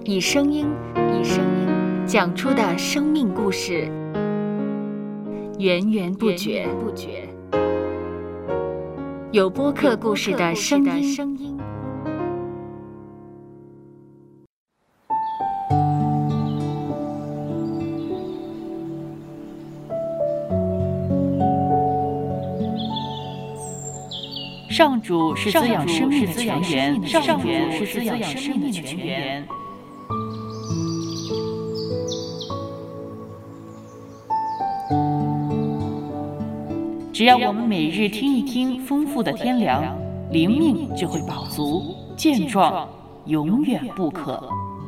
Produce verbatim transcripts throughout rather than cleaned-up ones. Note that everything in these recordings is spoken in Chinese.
以声音以声音讲出的生命故事，源源不绝。有播客故事的声音。 上主是滋养生命的泉源，上主是滋养生命的泉源。只要我们每日听一听丰富的天粮，灵命就会饱足健壮，永远不渴。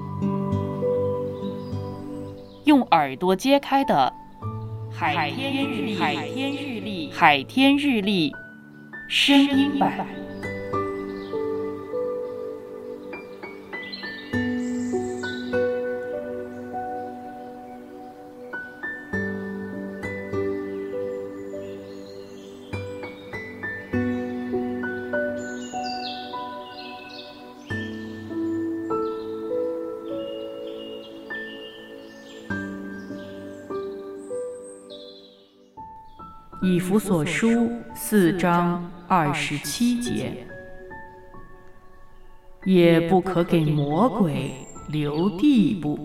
用耳朵揭开的海天日历，海天日历，海天日历。声音版。以弗所书四章二十七节，也不可给魔鬼留地步。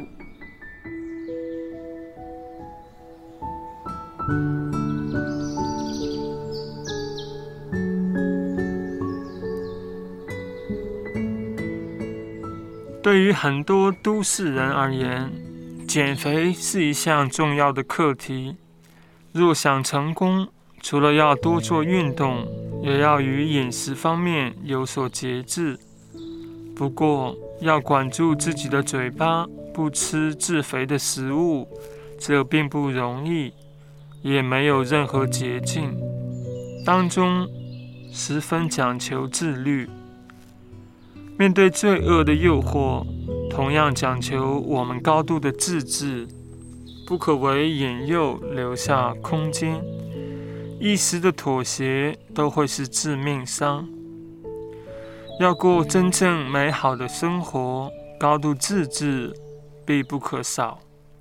对于很多都市人而言，减肥是一项重要的课题。若想成功，除了要多做运动，也要于饮食方面有所节制。不过，要管住自己的嘴巴，不吃致肥的食物，这并不容易，也没有任何捷径。当中十分讲求自律。面对罪恶的诱惑，同样讲求我们高度的自制。不可为引诱留下空间，一时的妥协都会是致命伤。要过真正美好的生活，高度自制必不可少。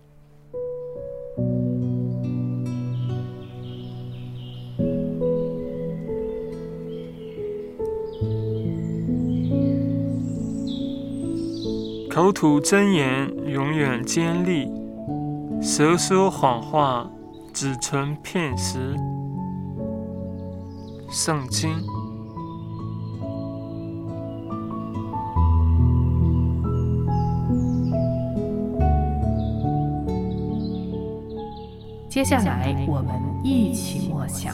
口吐真言永远坚立，舌说谎话，只存骗食。圣经。 接下来，我们一起默想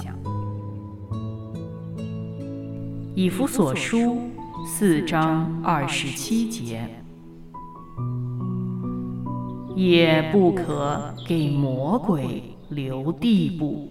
以弗所书四章二十七节。也不可给魔鬼留地步。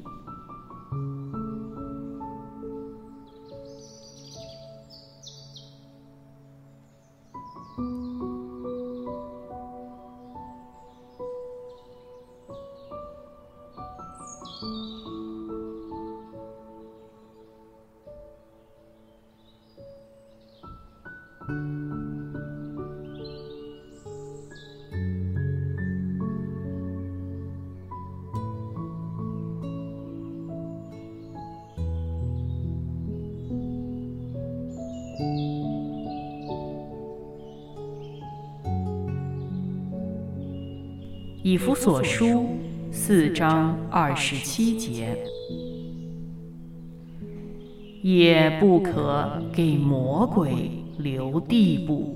以弗所书四章二十七节，也不可给魔鬼留地步。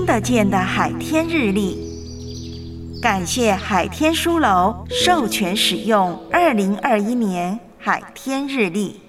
得见的海天日历。感谢海天书楼授权使用二零二一年海天日历。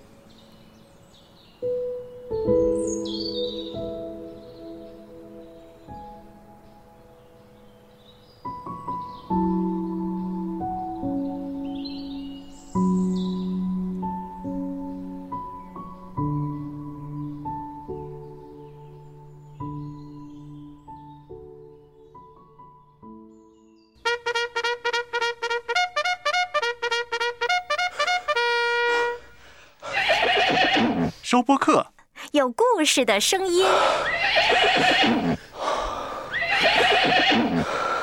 收播客， 有故事的声音。